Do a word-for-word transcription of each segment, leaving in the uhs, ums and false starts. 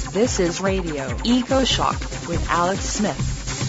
This is Radio Eco Shock with Alex Smith.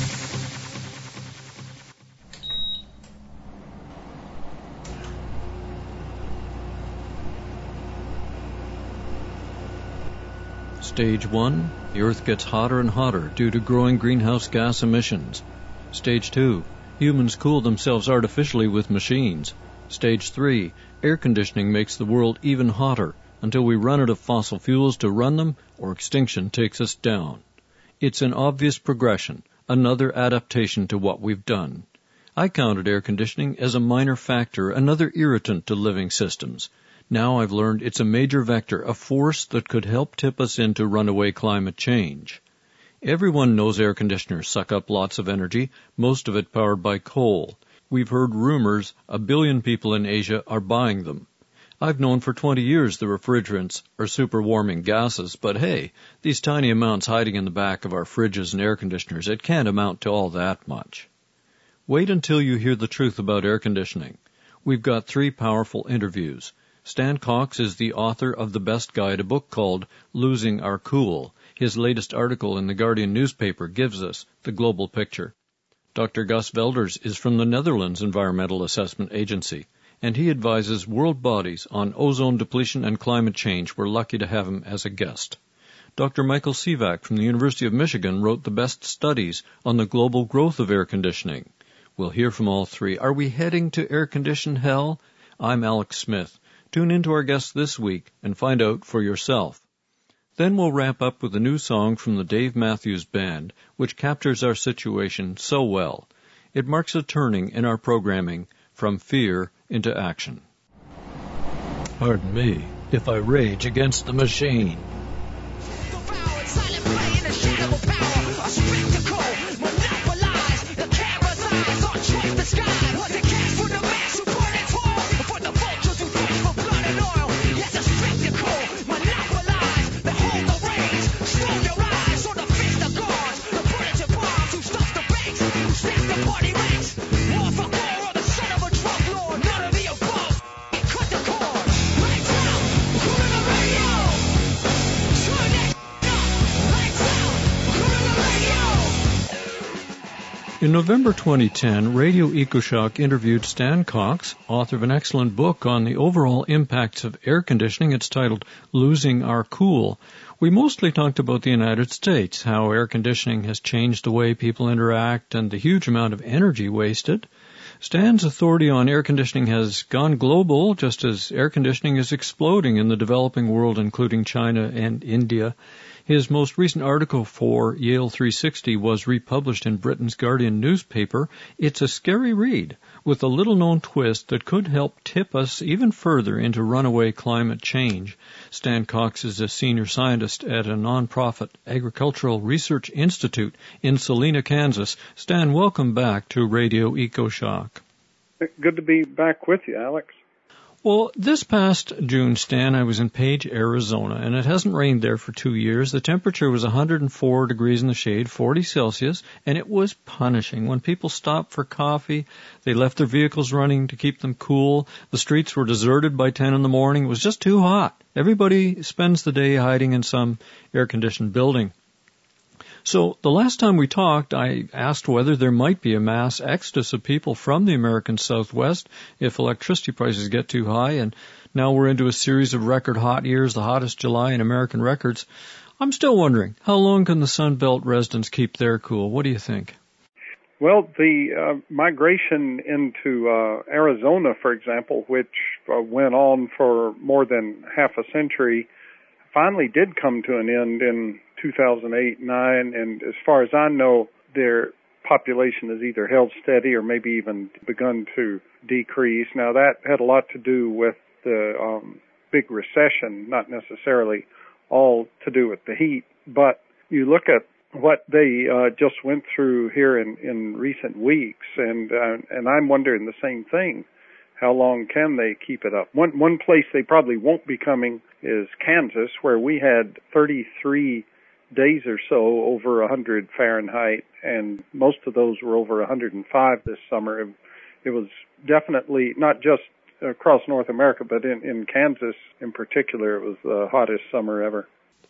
Stage one, the Earth gets hotter and hotter due to growing greenhouse gas emissions. Stage two, humans cool themselves artificially with machines. Stage three, air conditioning makes the world even hotter until we run out of fossil fuels to run them or extinction takes us down. It's an obvious progression, another adaptation to what we've done. I counted air conditioning as a minor factor, another irritant to living systems. Now I've learned it's a major vector, a force that could help tip us into runaway climate change. Everyone knows air conditioners suck up lots of energy, most of it powered by coal. We've heard rumors a billion people in Asia are buying them. I've known for twenty years the refrigerants are superwarming gases, but hey, these tiny amounts hiding in the back of our fridges and air conditioners, it can't amount to all that much. Wait until you hear the truth about air conditioning. We've got three powerful interviews. Stan Cox is the author of The Best Guide, a book called Losing Our Cool. His latest article in the Guardian newspaper gives us the global picture. Doctor Gus Velders is from the Netherlands Environmental Assessment Agency, and he advises world bodies on ozone depletion and climate change. We're lucky to have him as a guest. Doctor Michael Sivak from the University of Michigan wrote the best studies on the global growth of air conditioning. We'll hear from all three. Are we heading to air-conditioned hell? I'm Alex Smith. Tune in to our guest this week and find out for yourself. Then we'll wrap up with a new song from the Dave Matthews Band, which captures our situation so well. It marks a turning in our programming from fear into action. Pardon me if I rage against the machine. In November twenty ten, Radio EcoShock interviewed Stan Cox, author of an excellent book on the overall impacts of air conditioning. It's titled Losing Our Cool. We mostly talked about the United States, how air conditioning has changed the way people interact and the huge amount of energy wasted. Stan's authority on air conditioning has gone global, just as air conditioning is exploding in the developing world, including China and India. His most recent article for Yale three sixty was republished in Britain's Guardian newspaper. It's a scary read, with a little-known twist that could help tip us even further into runaway climate change. Stan Cox is a senior scientist at a nonprofit agricultural research institute in Salina, Kansas. Stan, welcome back to Radio EcoShock. Good to be back with you, Alex. Well, this past June, Stan, I was in Page, Arizona, and it hasn't rained there for two years. The temperature was one hundred four degrees in the shade, forty Celsius, and it was punishing. When people stopped for coffee, they left their vehicles running to keep them cool. The streets were deserted by ten in the morning. It was just too hot. Everybody spends the day hiding in some air-conditioned building. So the last time we talked, I asked whether there might be a mass exodus of people from the American Southwest if electricity prices get too high, and now we're into a series of record hot years, the hottest July in American records. I'm still wondering, how long can the Sun Belt residents keep their cool? What do you think? Well, the uh, migration into uh, Arizona, for example, which uh, went on for more than half a century, finally did come to an end in two thousand eight nine, and as far as I know, their population has either held steady or maybe even begun to decrease. Now, that had a lot to do with the um, big recession, not necessarily all to do with the heat, but you look at what they uh, just went through here in, in recent weeks, and uh, and I'm wondering the same thing. How long can they keep it up? One one place they probably won't be coming is Kansas, where we had thirty-three days or so over one hundred Fahrenheit, and most of those were over one hundred five this summer. It was definitely not just across North America, but in, in Kansas in particular, it was the hottest summer ever.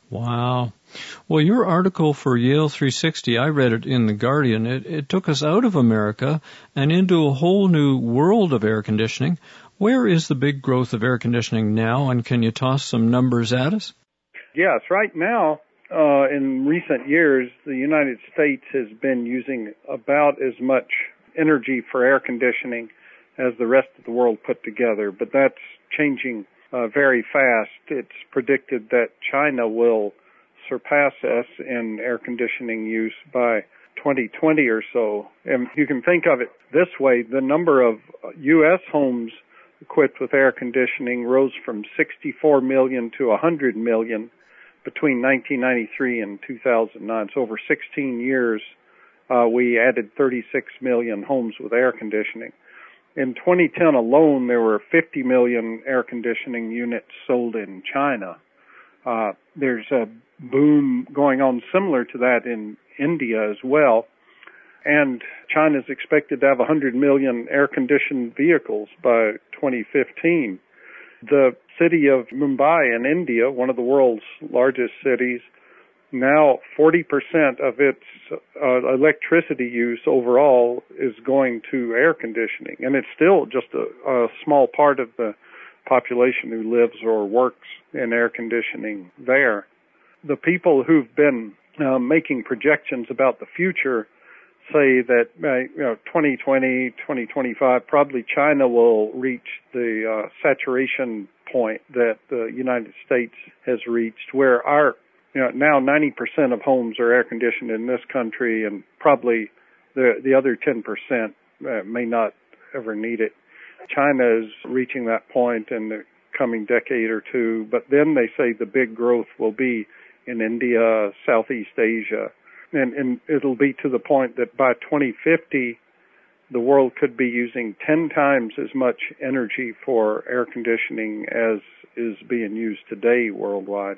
Wow. Well, your article for Yale three sixty, I read it in The Guardian. It, it took us out of America and into a whole new world of air conditioning. Where is the big growth of air conditioning now, and can you toss some numbers at us? Yes, right now, uh, in recent years, the United States has been using about as much energy for air conditioning as the rest of the world put together, but that's changing uh, very fast. It's predicted that China will surpass us in air conditioning use by twenty twenty or so. And you can think of it this way: the number of U S homes equipped with air conditioning rose from sixty-four million to one hundred million between nineteen ninety-three and two thousand nine. So over sixteen years, uh, we added thirty-six million homes with air conditioning. In twenty ten alone, there were fifty million air conditioning units sold in China. Uh, there's a boom going on similar to that in India as well. And China's expected to have one hundred million air-conditioned vehicles by twenty fifteen. The city of Mumbai in India, one of the world's largest cities, now forty percent of its uh, electricity use overall is going to air conditioning. And it's still just a, a small part of the population who lives or works in air conditioning there. The people who've been uh, making projections about the future say that uh, you know, twenty twenty, twenty twenty-five, probably China will reach the uh, saturation point that the United States has reached, where our you know now ninety percent of homes are air conditioned in this country, and probably the the other ten percent uh, may not ever need it. China is reaching that point in the coming decade or two, but then they say the big growth will be in India, Southeast Asia, and, and it'll be to the point that by twenty fifty, the world could be using ten times as much energy for air conditioning as is being used today worldwide.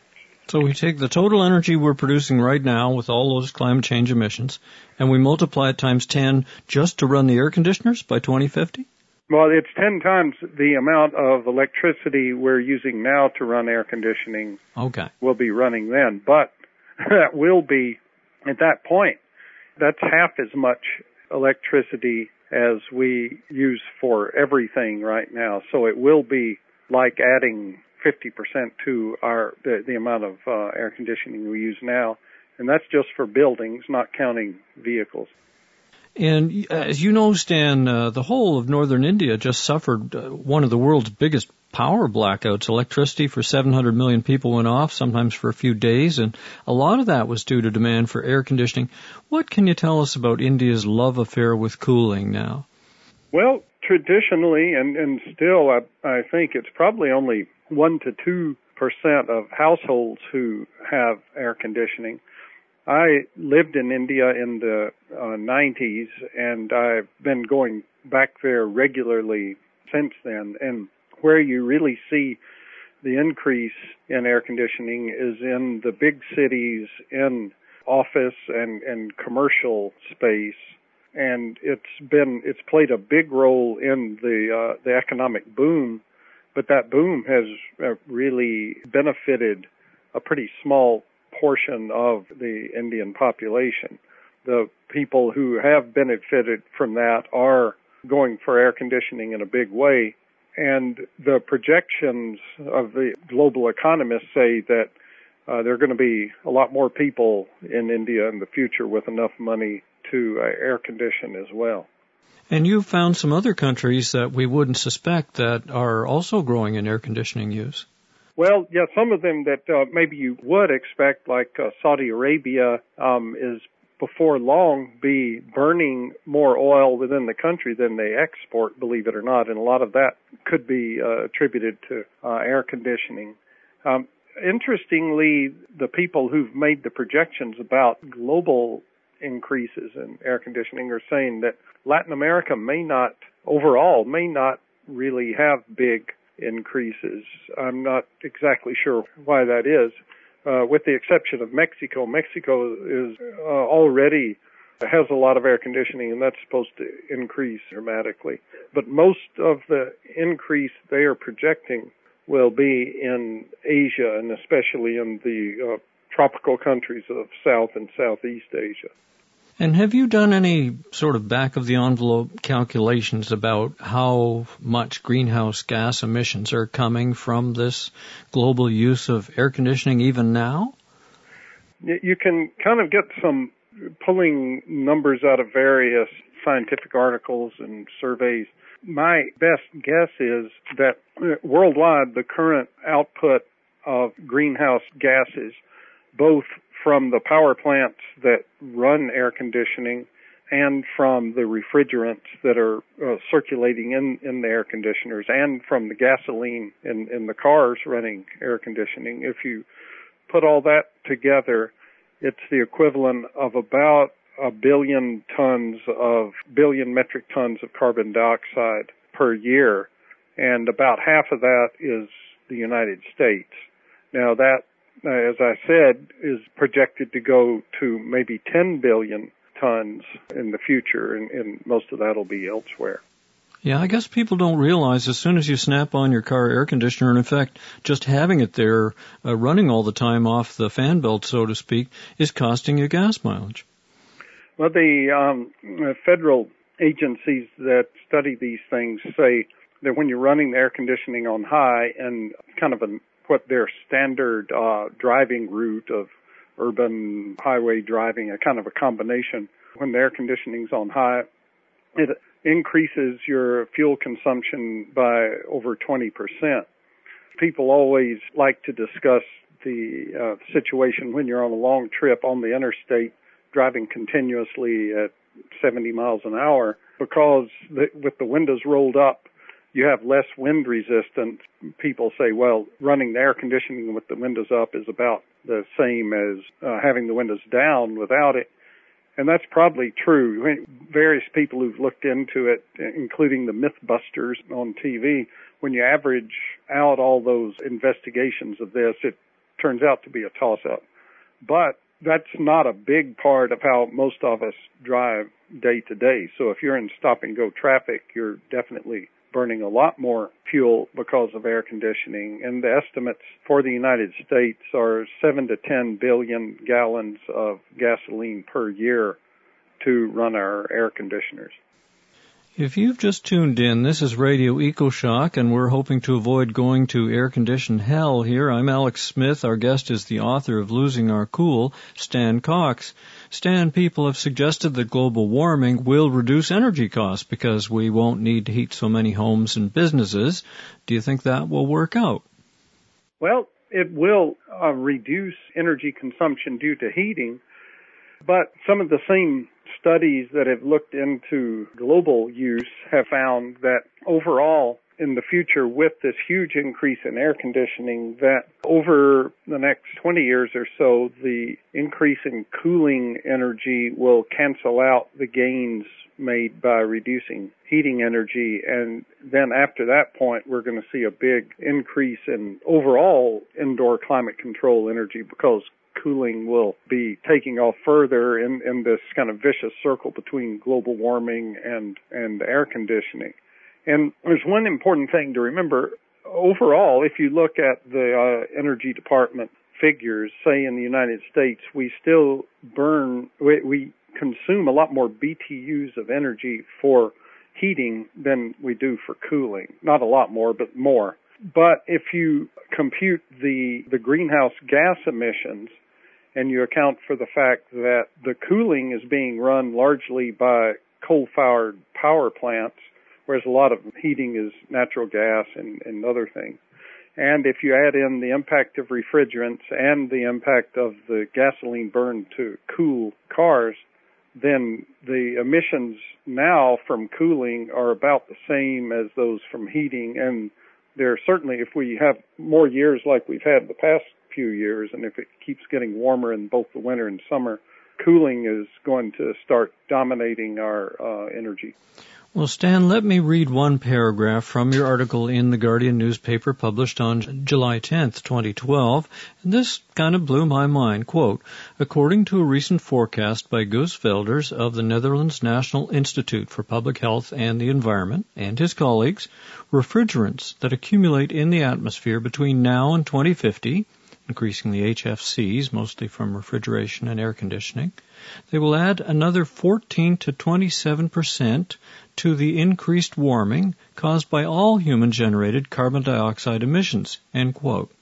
So we take the total energy we're producing right now with all those climate change emissions, and we multiply it times ten just to run the air conditioners by twenty fifty? Well, it's ten times the amount of electricity we're using now to run air conditioning. Okay. Will be running then. But that will be, at that point, that's half as much electricity as we use for everything right now. So it will be like adding fifty percent to our the, the amount of uh, air conditioning we use now. And that's just for buildings, not counting vehicles. And as you know, Stan, uh, the whole of northern India just suffered uh, one of the world's biggest power blackouts. Electricity for seven hundred million people went off, sometimes for a few days, and a lot of that was due to demand for air conditioning. What can you tell us about India's love affair with cooling now? Well, traditionally, and, and still, I, I think it's probably only one to two percent of households who have air conditioning. I lived in India in the uh, nineties, and I've been going back there regularly since then. And where you really see the increase in air conditioning is in the big cities, in office and, and commercial space. And it's been it's played a big role in the uh, the economic boom, but that boom has uh, really benefited a pretty small portion of the Indian population. The people who have benefited from that are going for air conditioning in a big way, and the projections of the global economists say that uh, there are going to be a lot more people in India in the future with enough money to uh, air condition as well. And you've found some other countries that we wouldn't suspect that are also growing in air conditioning use. Well, yeah, some of them that uh, maybe you would expect, like uh, Saudi Arabia, um, is before long be burning more oil within the country than they export, believe it or not, and a lot of that could be uh, attributed to uh, air conditioning. Um, interestingly, the people who've made the projections about global increases in air conditioning are saying that Latin America may not, overall, may not really have big increases. I'm not exactly sure why that is, uh, with the exception of Mexico. Mexico is uh, already has a lot of air conditioning, and that's supposed to increase dramatically. But most of the increase they are projecting will be in Asia, and especially in the uh, tropical countries of South and Southeast Asia. And have you done any sort of back-of-the-envelope calculations about how much greenhouse gas emissions are coming from this global use of air conditioning even now? You can kind of get some pulling numbers out of various scientific articles and surveys. My best guess is that worldwide the current output of greenhouse gases, both from the power plants that run air conditioning and from the refrigerants that are uh, circulating in, in the air conditioners and from the gasoline in, in the cars running air conditioning. If you put all that together, it's the equivalent of about a billion tons of, billion metric tons of carbon dioxide per year, and about half of that is the United States. Now that, as I said, is projected to go to maybe ten billion tons in the future, and, and most of that will be elsewhere. Yeah, I guess people don't realize as soon as you snap on your car air conditioner, and in fact, just having it there uh, running all the time off the fan belt, so to speak, is costing you gas mileage. Well, the um, federal agencies that study these things say that when you're running the air conditioning on high and kind of a what their standard uh, driving route of urban highway driving, a kind of a combination. When the air conditioning's on high, it increases your fuel consumption by over twenty percent. People always like to discuss the uh, situation when you're on a long trip on the interstate, driving continuously at seventy miles an hour, because the, with the windows rolled up, you have less wind resistance. People say, well, running the air conditioning with the windows up is about the same as uh, having the windows down without it. And that's probably true. Various people who've looked into it, including the Mythbusters on T V, when you average out all those investigations of this, it turns out to be a toss-up. But that's not a big part of how most of us drive day to day. So if you're in stop-and-go traffic, you're definitely burning a lot more fuel because of air conditioning. And the estimates for the United States are seven to ten billion gallons of gasoline per year to run our air conditioners. If you've just tuned in, this is Radio EcoShock, and we're hoping to avoid going to air-conditioned hell here. I'm Alex Smith. Our guest is the author of Losing Our Cool, Stan Cox. Stan, people have suggested that global warming will reduce energy costs because we won't need to heat so many homes and businesses. Do you think that will work out? Well, it will uh, reduce energy consumption due to heating, but some of the same studies that have looked into global use have found that overall in the future, with this huge increase in air conditioning, that over the next twenty years or so, the increase in cooling energy will cancel out the gains made by reducing heating energy. And then after that point, we're going to see a big increase in overall indoor climate control energy, because cooling will be taking off further in, in this kind of vicious circle between global warming and, and air conditioning. And there's one important thing to remember. Overall, if you look at the uh, Energy Department figures, say in the United States, we still burn, we, we consume a lot more B T Us of energy for heating than we do for cooling. Not a lot more, but more. But if you compute the, the greenhouse gas emissions, and you account for the fact that the cooling is being run largely by coal-fired power plants, whereas a lot of heating is natural gas and, and other things. And if you add in the impact of refrigerants and the impact of the gasoline burned to cool cars, then the emissions now from cooling are about the same as those from heating. And there certainly, if we have more years like we've had the past few years, and if it keeps getting warmer in both the winter and summer, cooling is going to start dominating our uh, energy. Well, Stan, let me read one paragraph from your article in the Guardian newspaper published on July tenth, twenty twelve, and this kind of blew my mind. Quote, according to a recent forecast by Guus Velders of the Netherlands National Institute for Public Health and the Environment and his colleagues, refrigerants that accumulate in the atmosphere between now and twenty fifty, increasing the H F Cs, mostly from refrigeration and air conditioning, they will add another fourteen to twenty-seven percent to the increased warming caused by all human-generated carbon dioxide emissions, end quote.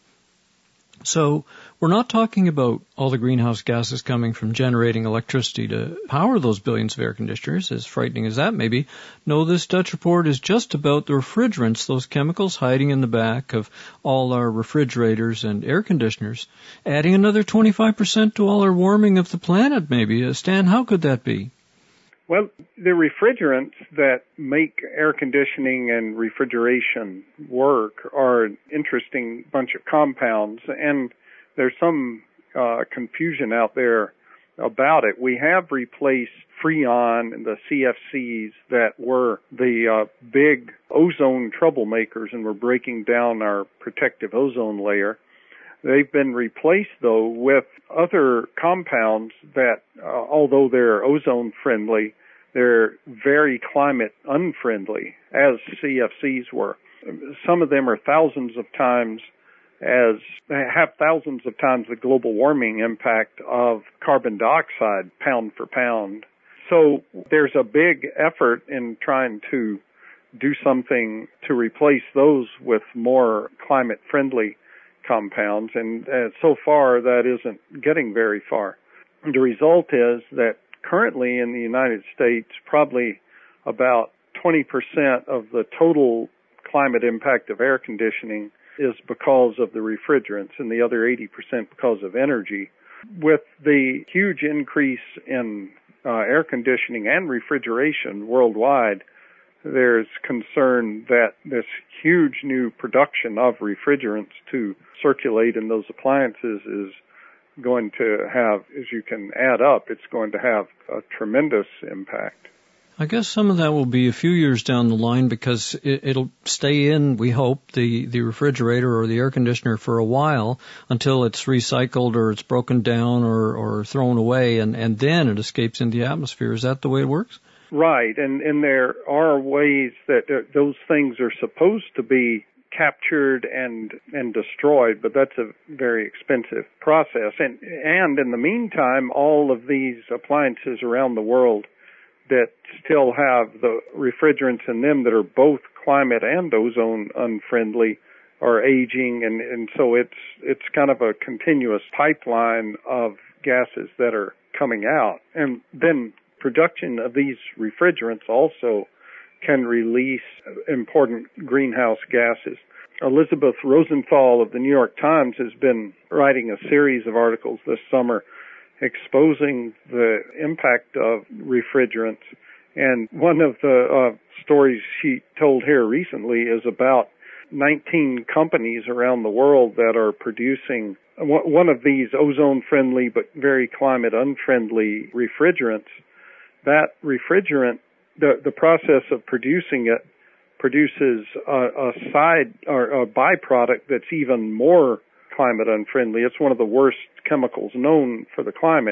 So we're not talking about all the greenhouse gases coming from generating electricity to power those billions of air conditioners, as frightening as that may be. No, this Dutch report is just about the refrigerants, those chemicals hiding in the back of all our refrigerators and air conditioners, adding another twenty-five percent to all our warming of the planet, maybe. Uh, Stan, how could that be? Well, the refrigerants that make air conditioning and refrigeration work are an interesting bunch of compounds, and there's some uh, confusion out there about it. We have replaced Freon and the C F Cs that were the uh, big ozone troublemakers and were breaking down our protective ozone layer. They've been replaced, though, with other compounds that, uh, although they're ozone-friendly, they're very climate-unfriendly, as C F Cs were. Some of them are thousands of times as, have thousands of times the global warming impact of carbon dioxide, pound for pound. So there's a big effort in trying to do something to replace those with more climate-friendly compounds, and uh, so far that isn't getting very far. The result is that currently in the United States, probably about twenty percent of the total climate impact of air conditioning is because of the refrigerants, and the other eighty percent because of energy. With the huge increase in uh, air conditioning and refrigeration worldwide, there's concern that this huge new production of refrigerants to circulate in those appliances is going to have, as you can add up, it's going to have a tremendous impact. I guess some of that will be a few years down the line because it, it'll stay in, we hope, the, the refrigerator or the air conditioner for a while until it's recycled or it's broken down or, or thrown away, and, and then it escapes into the atmosphere. Is that the way it works? Right, and, and there are ways that those things are supposed to be captured and and destroyed, but that's a very expensive process. And and in the meantime, all of these appliances around the world that still have the refrigerants in them that are both climate and ozone unfriendly are aging, and, and so it's it's kind of a continuous pipeline of gases that are coming out. And then production of these refrigerants also can release important greenhouse gases. Elizabeth Rosenthal of the New York Times has been writing a series of articles this summer exposing the impact of refrigerants. And one of the uh, stories she told here recently is about nineteen companies around the world that are producing one of these ozone-friendly but very climate-unfriendly refrigerants. That refrigerant, the, the process of producing it produces a, a side or a byproduct that's even more climate unfriendly. It's one of the worst chemicals known for the climate.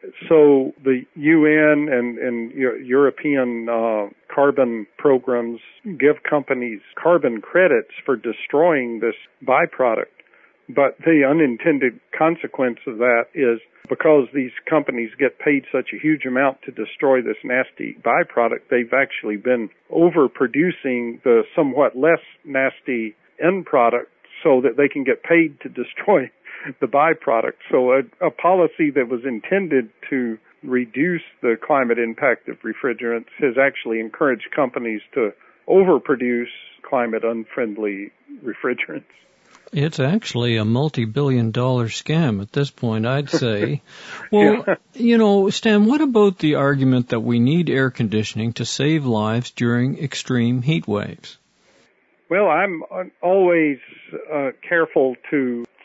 So the U N and, and European uh, carbon programs give companies carbon credits for destroying this byproduct. But the unintended consequence of that is because these companies get paid such a huge amount to destroy this nasty byproduct, they've actually been overproducing the somewhat less nasty end product so that they can get paid to destroy the byproduct. So a, a policy that was intended to reduce the climate impact of refrigerants has actually encouraged companies to overproduce climate unfriendly refrigerants. It's actually a multi-billion dollar scam at this point, I'd say. Well, yeah. You know, Stan, what about the argument that we need air conditioning to save lives during extreme heat waves? Well, I'm always uh, careful to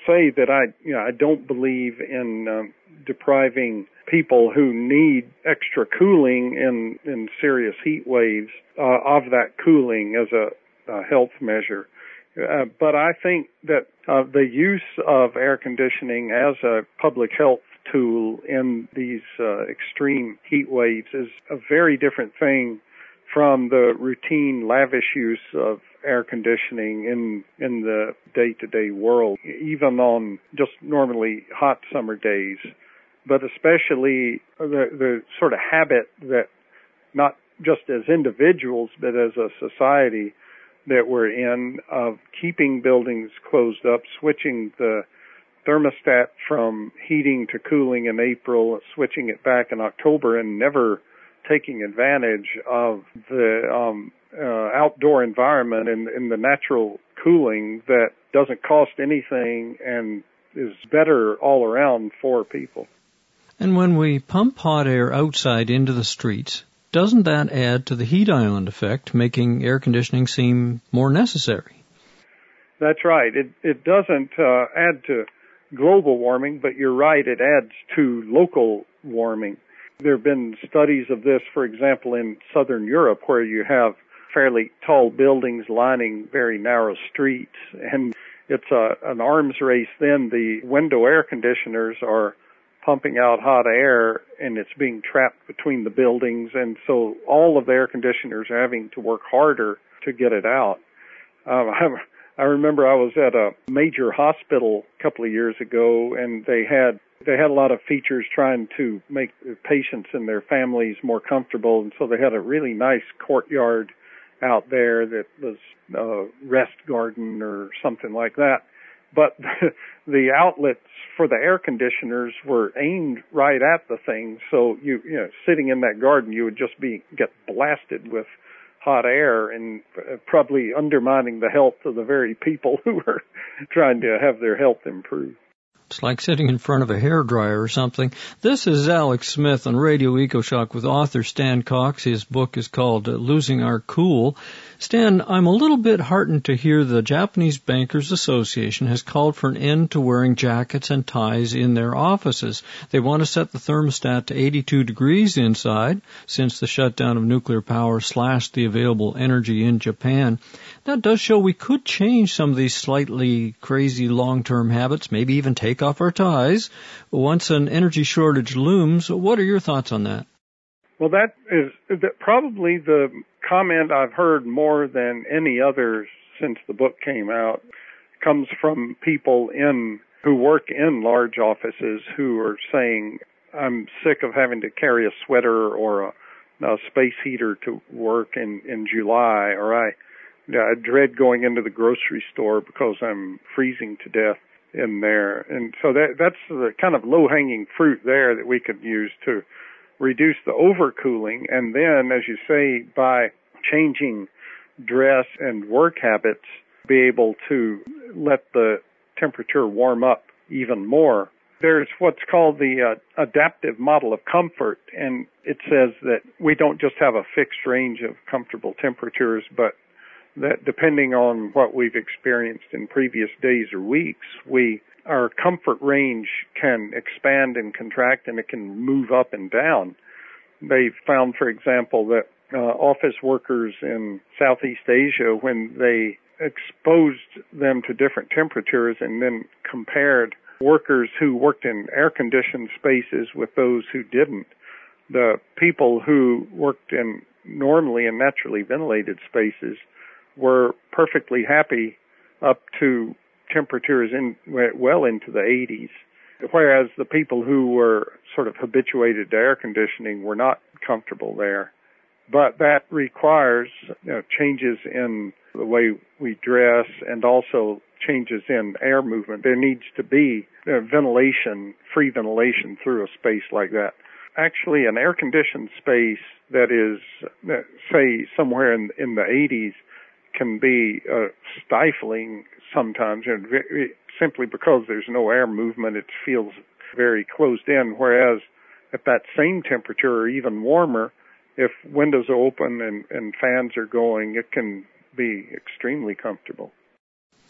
say that I, you know, I don't believe in um, depriving people who need extra cooling in, in serious heat waves uh, of that cooling as a, a health measure. Uh, but I think that uh, the use of air conditioning as a public health tool in these uh, extreme heat waves is a very different thing from the routine, lavish use of air conditioning in in the day-to-day world, even on just normally hot summer days. But especially the, the sort of habit that not just as individuals, but as a society that we're in of keeping buildings closed up, switching the thermostat from heating to cooling in April, switching it back in October, and never taking advantage of the um, uh, outdoor environment and, and the natural cooling that doesn't cost anything and is better all around for people. And when we pump hot air outside into the streets, doesn't that add to the heat island effect, making air conditioning seem more necessary? That's right. It, it doesn't uh, add to global warming, but you're right, it adds to local warming. There have been studies of this, for example, in southern Europe, where you have fairly tall buildings lining very narrow streets, and it's a, an arms race then. The window air conditioners are pumping out hot air, and it's being trapped between the buildings, and so all of the air conditioners are having to work harder to get it out. Um, I, I remember I was at a major hospital a couple of years ago, and they had They had a lot of features trying to make the patients and their families more comfortable, and so they had a really nice courtyard out there that was a rest garden or something like that. But the outlets for the air conditioners were aimed right at the thing, so you, you know, sitting in that garden, you would just be get blasted with hot air and probably undermining the health of the very people who were trying to have their health improved. It's like sitting in front of a hairdryer or something. This is Alex Smith on Radio EcoShock with author Stan Cox. His book is called Losing Our Cool. Stan, I'm a little bit heartened to hear the Japanese Bankers Association has called for an end to wearing jackets and ties in their offices. They want to set the thermostat to eighty-two degrees inside, since the shutdown of nuclear power slashed the available energy in Japan. That does show we could change some of these slightly crazy long-term habits, maybe even take off our ties once an energy shortage looms. What are your thoughts on that? Well, that is that probably the comment I've heard more than any other since the book came out. Comes from people in who work in large offices who are saying, I'm sick of having to carry a sweater or a, a space heater to work in, in July, or I, I dread going into the grocery store because I'm freezing to death in there. And so that that's the kind of low-hanging fruit there that we could use to reduce the overcooling. And then, as you say, by changing dress and work habits, be able to let the temperature warm up even more. There's what's called the uh, adaptive model of comfort, and it says that we don't just have a fixed range of comfortable temperatures, but that depending on what we've experienced in previous days or weeks, we our comfort range can expand and contract, and it can move up and down. They've found, for example, that uh, office workers in Southeast Asia, when they exposed them to different temperatures and then compared workers who worked in air-conditioned spaces with those who didn't, the people who worked in normally and naturally ventilated spaces were perfectly happy up to temperatures in well into the eighties, whereas the people who were sort of habituated to air conditioning were not comfortable there. But that requires, you know, changes in the way we dress and also changes in air movement. There needs to be uh, ventilation, free ventilation through a space like that. Actually, an air-conditioned space that is, uh, say, somewhere in, in the eighties can be uh, stifling sometimes, and very, simply because there's no air movement, it feels very closed in, whereas at that same temperature or even warmer, if windows are open and, and fans are going, it can be extremely comfortable.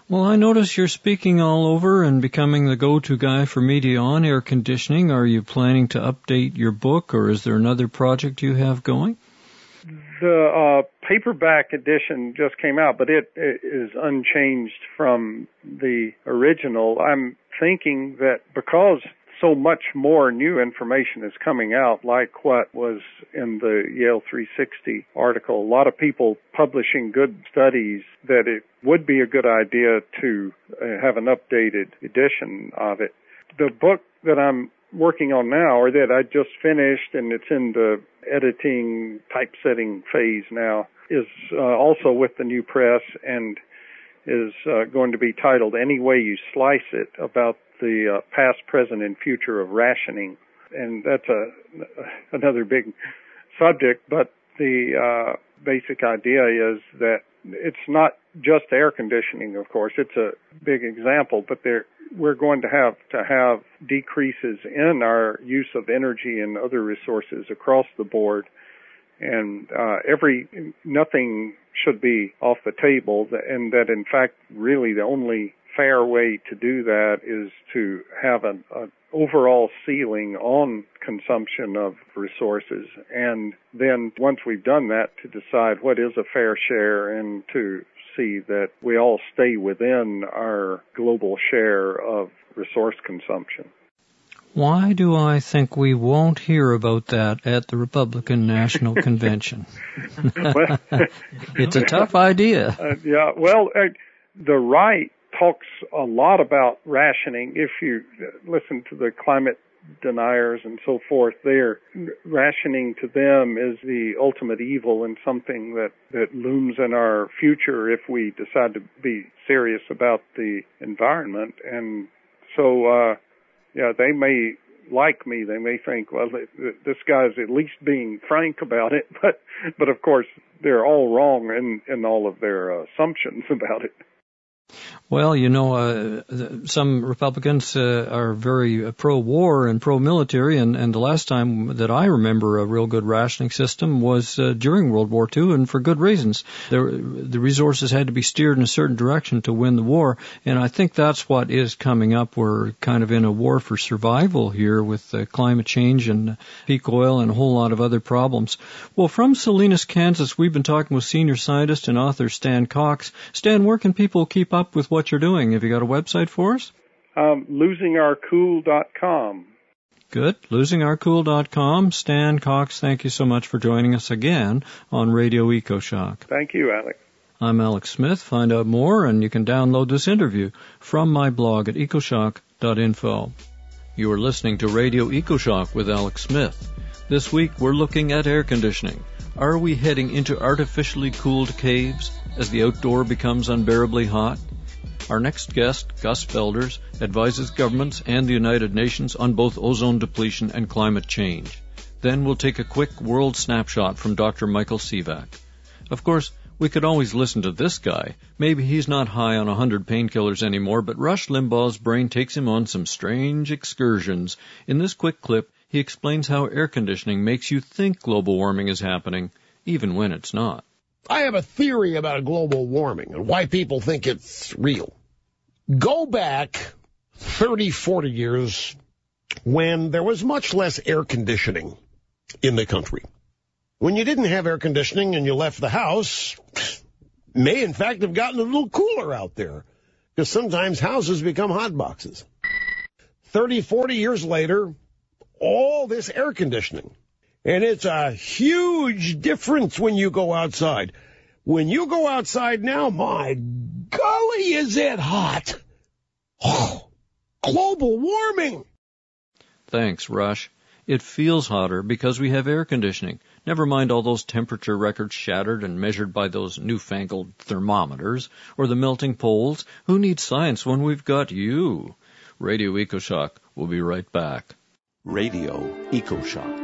Well, I notice you're speaking all over and becoming the go-to guy for media on air conditioning. Are you planning to update your book, or is there another project you have going? The uh, paperback edition just came out, but it, it is unchanged from the original. I'm thinking that because so much more new information is coming out, like what was in the Yale three sixty article, a lot of people publishing good studies, that it would be a good idea to uh, have an updated edition of it. The book that I'm working on now, or that I just finished and it's in the editing typesetting phase now, is uh, also with the new press and is uh, going to be titled Any Way You Slice It, about the uh, past, present, and future of rationing. And that's a another big subject, but the uh, basic idea is that it's not just air conditioning, of course. It's a big example, but there we're going to have to have decreases in our use of energy and other resources across the board. And uh, every nothing should be off the table, and that, in fact, really the only fair way to do that is to have an, an overall ceiling on consumption of resources, and then once we've done that, to decide what is a fair share and to see that we all stay within our global share of resource consumption. Why do I think we won't hear about that at the Republican National Convention? Well, it's a tough idea. Uh, yeah, well, uh, the right talks a lot about rationing. If you listen to the climate deniers and so forth, they're rationing to them is the ultimate evil and something that, that looms in our future if we decide to be serious about the environment. And so, uh, yeah, they may like me. They may think, well, this guy's at least being frank about it. But, but of course, they're all wrong in, in all of their uh, assumptions about it. Well, you know, uh, some Republicans uh, are very pro-war and pro-military, and, and the last time that I remember a real good rationing system was uh, during World War Two, and for good reasons. There, the resources had to be steered in a certain direction to win the war, and I think that's what is coming up. We're kind of in a war for survival here with uh, climate change and peak oil and a whole lot of other problems. Well, from Salinas, Kansas, we've been talking with senior scientist and author Stan Cox. Stan, where can people keep up with what you're doing? Have you got a website for us? Um, losing our cool dot com. Good. losing our cool dot com. Stan Cox, thank you so much for joining us again on Radio EcoShock. Thank you, Alex. I'm Alex Smith. Find out more, and you can download this interview from my blog at ecoshock dot info. You are listening to Radio EcoShock with Alex Smith. This week, we're looking at air conditioning. Are we heading into artificially cooled caves as the outdoor becomes unbearably hot? Our next guest, Gus Felders, advises governments and the United Nations on both ozone depletion and climate change. Then we'll take a quick world snapshot from Doctor Michael Sivak. Of course, we could always listen to this guy. Maybe he's not high on a hundred painkillers anymore, but Rush Limbaugh's brain takes him on some strange excursions. In this quick clip, he explains how air conditioning makes you think global warming is happening, even when it's not. I have a theory about global warming and why people think it's real. Go back thirty, forty years when there was much less air conditioning in the country. When you didn't have air conditioning and you left the house, may in fact have gotten a little cooler out there, because sometimes houses become hot boxes. thirty, forty years later, all this air conditioning. And it's a huge difference when you go outside. When you go outside now, my golly, is it hot. Oh, global warming. Thanks, Rush. It feels hotter because we have air conditioning. Never mind all those temperature records shattered and measured by those newfangled thermometers or the melting poles. Who needs science when we've got you? Radio EcoShock will be right back. Radio EcoShock.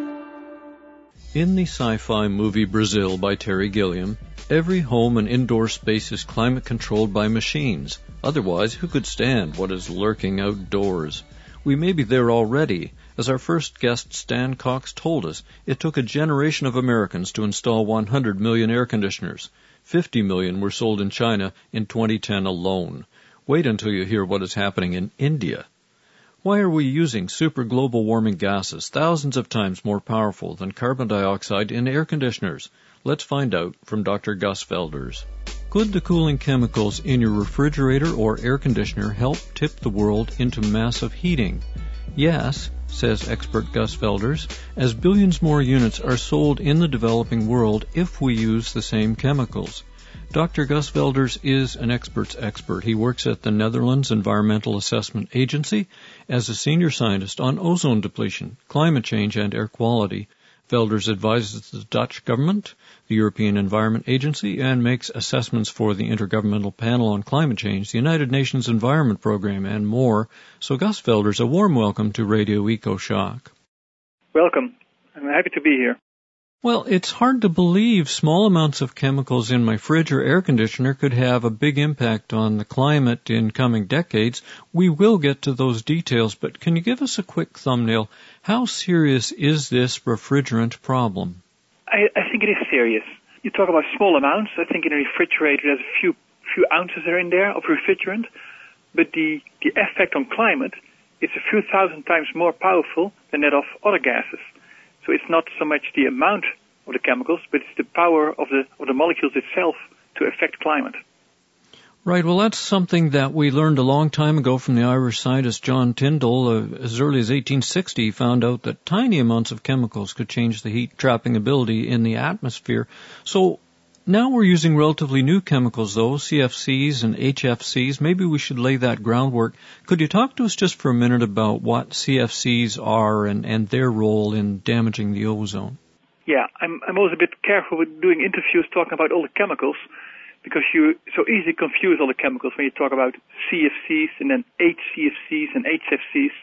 In the sci-fi movie Brazil by Terry Gilliam, every home and indoor space is climate-controlled by machines. Otherwise, who could stand what is lurking outdoors? We may be there already. As our first guest, Stan Cox, told us, it took a generation of Americans to install one hundred million air conditioners. fifty million were sold in China in twenty ten alone. Wait until you hear what is happening in India. Why are we using super global warming gases thousands of times more powerful than carbon dioxide in air conditioners? Let's find out from Doctor Gus Velders. Could the cooling chemicals in your refrigerator or air conditioner help tip the world into massive heating? Yes, says expert Gus Velders, as billions more units are sold in the developing world if we use the same chemicals. Doctor Gus Velders is an expert's expert. He works at the Netherlands Environmental Assessment Agency as a senior scientist on ozone depletion, climate change, and air quality. Velders advises the Dutch government, the European Environment Agency, and makes assessments for the Intergovernmental Panel on Climate Change, the United Nations Environment Program, and more. So Gus Velders, a warm welcome to Radio EcoShock. Welcome. I'm happy to be here. Well, it's hard to believe small amounts of chemicals in my fridge or air conditioner could have a big impact on the climate in coming decades. We will get to those details, but can you give us a quick thumbnail? How serious is this refrigerant problem? I, I think it is serious. You talk about small amounts. I think in a refrigerator there's a few few ounces are in there of refrigerant, but the, the effect on climate is a few thousand times more powerful than that of other gases. So it's not so much the amount of the chemicals, but it's the power of the of the molecules itself to affect climate. Right. Well, that's something that we learned a long time ago from the Irish scientist John Tyndall. Uh, as early as eighteen sixty, he found out that tiny amounts of chemicals could change the heat-trapping ability in the atmosphere. So now we're using relatively new chemicals, though, C F Cs and H F Cs. Maybe we should lay that groundwork. Could you talk to us just for a minute about what C F Cs are and, and their role in damaging the ozone? Yeah, I'm, I'm always a bit careful with doing interviews talking about all the chemicals, because you so easily confuse all the chemicals when you talk about C F Cs and then H C F Cs and H F Cs.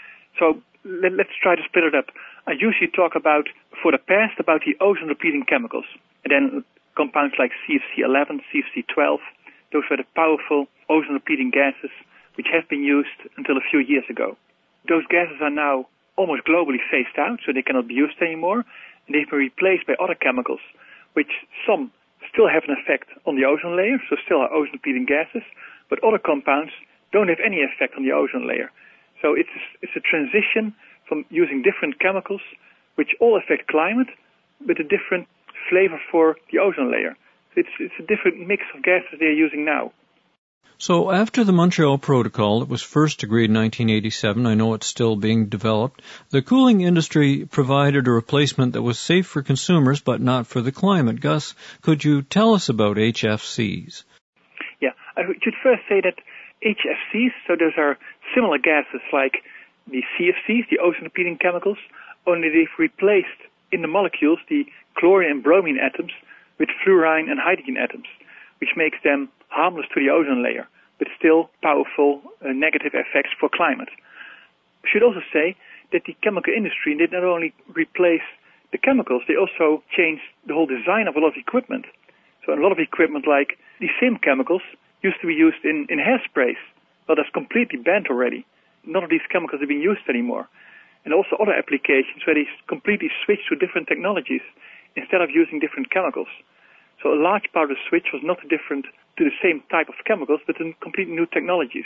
So let, let's try to split it up. I usually talk about, for the past, about the ozone-depleting chemicals, and then compounds like C F C eleven, C F C twelve, those were the powerful ozone-depleting gases which have been used until a few years ago. Those gases are now almost globally phased out, so they cannot be used anymore, and they've been replaced by other chemicals, which some still have an effect on the ozone layer, so still are ozone-depleting gases, but other compounds don't have any effect on the ozone layer. So it's it's a transition from using different chemicals, which all affect climate, with a different flavor for the ozone layer. It's it's a different mix of gases they're using now. So after the Montreal Protocol, it was first agreed in nineteen eighty-seven, I know it's still being developed, the cooling industry provided a replacement that was safe for consumers but not for the climate. Gus, could you tell us about H F Cs? Yeah, I should first say that H F Cs, so those are similar gases like the C F Cs, the ozone-depleting chemicals, only they've replaced in the molecules the chlorine and bromine atoms with fluorine and hydrogen atoms, which makes them harmless to the ozone layer, but still powerful uh, negative effects for climate. We should also say that the chemical industry did not only replace the chemicals, they also changed the whole design of a lot of equipment. So a lot of equipment, like these same chemicals, used to be used in, in hairsprays. Well, that's completely banned already. None of these chemicals are being used anymore. And also other applications where they completely switched to different technologies instead of using different chemicals. So a large part of the switch was not different to the same type of chemicals, but in completely new technologies.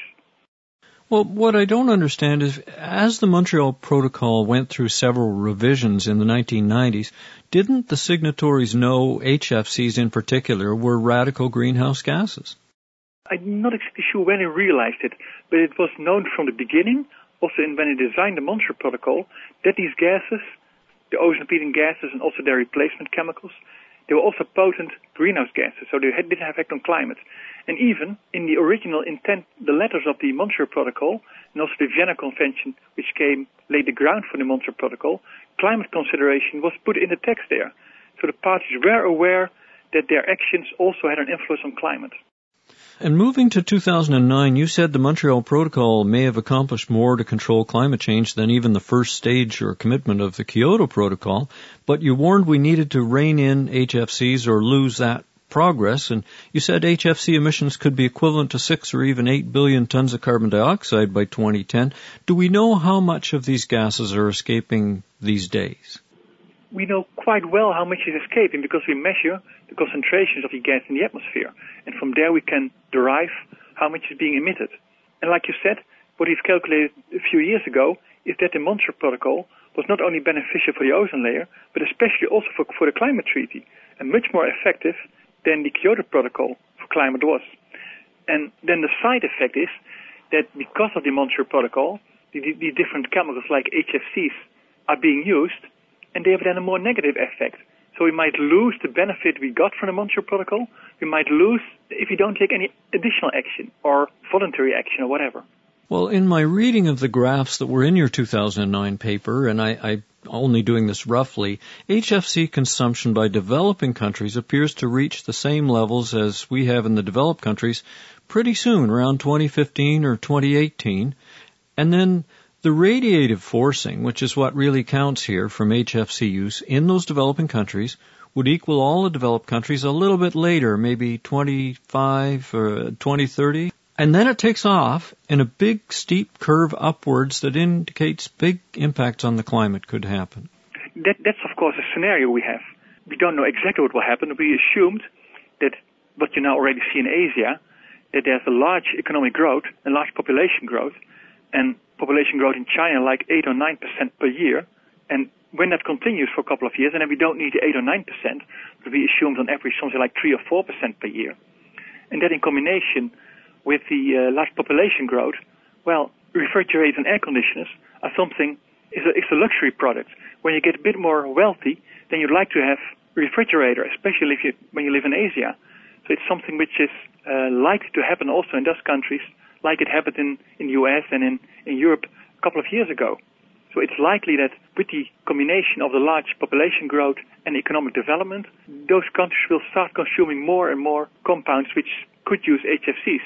Well, what I don't understand is, as the Montreal Protocol went through several revisions in the nineteen nineties, didn't the signatories know H F Cs in particular were radical greenhouse gases? I'm not exactly sure when they realized it, but it was known from the beginning, also in, when they designed the Montreal Protocol, that these gases, the ozone-depleting gases and also their replacement chemicals, they were also potent greenhouse gases, so they had, didn't have effect on climate. And even in the original intent, the letters of the Montreal Protocol, and also the Vienna Convention, which came, laid the ground for the Montreal Protocol, climate consideration was put in the text there. So the parties were aware that their actions also had an influence on climate. And moving to two thousand nine, you said the Montreal Protocol may have accomplished more to control climate change than even the first stage or commitment of the Kyoto Protocol, but you warned we needed to rein in H F Cs or lose that progress, and you said H F C emissions could be equivalent to six or even eight billion tons of carbon dioxide by twenty ten. Do we know how much of these gases are escaping these days? We know quite well how much is escaping because we measure the concentrations of the gas in the atmosphere. And from there we can derive how much is being emitted. And like you said, what we've calculated a few years ago is that the Montreal Protocol was not only beneficial for the ozone layer, but especially also for, for the climate treaty, and much more effective than the Kyoto Protocol for climate was. And then the side effect is that because of the Montreal Protocol, the, the different chemicals like H F Cs are being used, and they have then a more negative effect. So we might lose the benefit we got from the Montreal Protocol. We might lose if we don't take any additional action or voluntary action or whatever. Well, in my reading of the graphs that were in your two thousand nine paper, and I, I only doing this roughly, H F C consumption by developing countries appears to reach the same levels as we have in the developed countries pretty soon, around twenty fifteen or twenty eighteen. And then the radiative forcing, which is what really counts here from H F C use in those developing countries, would equal all the developed countries a little bit later, maybe twenty-five or twenty thirty. And then it takes off in a big steep curve upwards that indicates big impacts on the climate could happen. That, that's, of course, a scenario we have. We don't know exactly what will happen. We assumed that what you now already see in Asia, that there's a large economic growth and large population growth, and population growth in China like eight or nine percent per year. And when that continues for a couple of years, and then we don't need eight or nine percent, but we assumed on average something like three or four percent per year. And that in combination with the uh, large population growth, well, refrigerators and air conditioners are something, is a, it's a luxury product. When you get a bit more wealthy, then you'd like to have a refrigerator, especially if you, when you live in Asia. So it's something which is uh, likely to happen also in those countries, like it happened in, in the U S and in, in Europe a couple of years ago. So it's likely that with the combination of the large population growth and economic development, those countries will start consuming more and more compounds which could use H F Cs.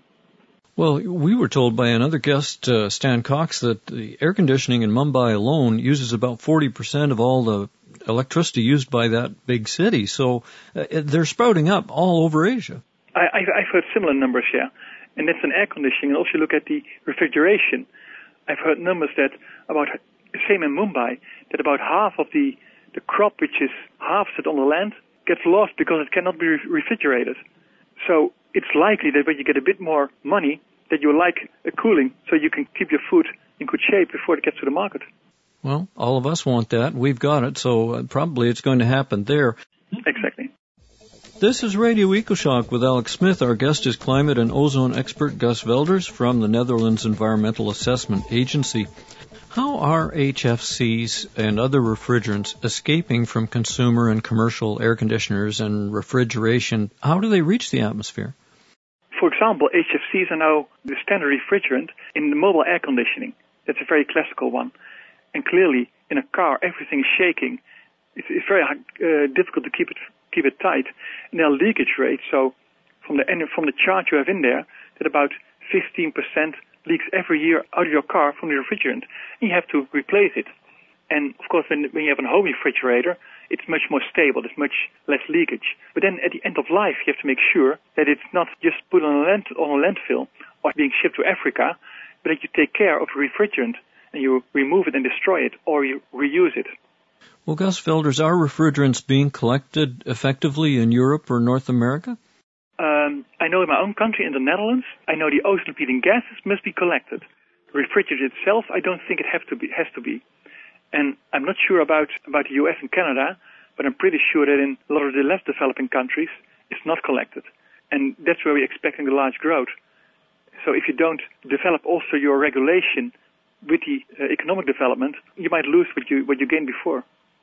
Well, we were told by another guest, uh, Stan Cox, that the air conditioning in Mumbai alone uses about forty percent of all the electricity used by that big city. So uh, they're sprouting up all over Asia. I, I've, I've heard similar numbers, yeah. And that's an air conditioning. And also look at the refrigeration. I've heard numbers that about, same in Mumbai, that about half of the, the crop which is harvested on the land gets lost because it cannot be re- refrigerated. So it's likely that when you get a bit more money, that you like a cooling so you can keep your food in good shape before it gets to the market. Well, all of us want that. We've got it, so uh, probably it's going to happen there. Exactly. This is Radio EcoShock with Alex Smith. Our guest is climate and ozone expert Gus Velders from the Netherlands Environmental Assessment Agency. How are H F Cs and other refrigerants escaping from consumer and commercial air conditioners and refrigeration? How do they reach the atmosphere? For example, H F Cs are now the standard refrigerant in the mobile air conditioning. That's a very classical one. And clearly, in a car, everything is shaking. It's, it's very uh, difficult to keep it keep it tight. And there are leakage rates. So from the from the chart you have in there, that about fifteen percent leaks every year out of your car from the refrigerant. And you have to replace it. And of course, when, when you have a home refrigerator, it's much more stable. There's much less leakage. But then at the end of life, you have to make sure that it's not just put on a, land, on a landfill or being shipped to Africa, but that you take care of the refrigerant and you remove it and destroy it, or you reuse it. Well, Gus Velders, are refrigerants being collected effectively in Europe or North America? Um, I know in my own country, in the Netherlands, I know the ozone-depleting gases must be collected. The refrigerant itself, I don't think it have to be, has to be. And I'm not sure about, about the U S and Canada, but I'm pretty sure that in a lot of the less developing countries, it's not collected. And that's where we're expecting the large growth. So if you don't develop also your regulation with the uh, economic development, you might lose what you, what you gained before.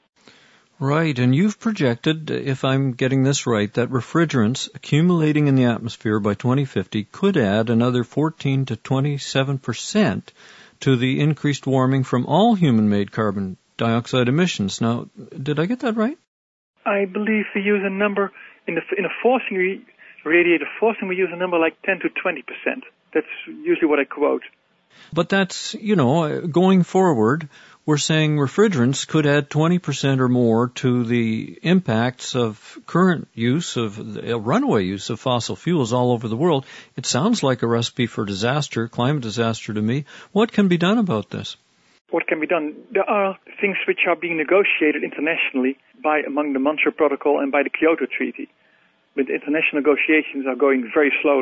Right, and you've projected, if I'm getting this right, that refrigerants accumulating in the atmosphere by twenty fifty could add another fourteen to twenty-seven percent to the increased warming from all human-made carbon dioxide emissions. Now, did I get that right? I believe we use a number, in the in a forcing, we, radiative forcing, we use a number like ten to twenty percent. That's usually what I quote. But that's, you know, going forward, we're saying refrigerants could add twenty percent or more to the impacts of current use of, uh, runaway use of fossil fuels all over the world. It sounds like a recipe for disaster, climate disaster to me. What can be done about this? What can be done? There are things which are being negotiated internationally by among the Montreal Protocol and by the Kyoto Treaty. But international negotiations are going very slowly.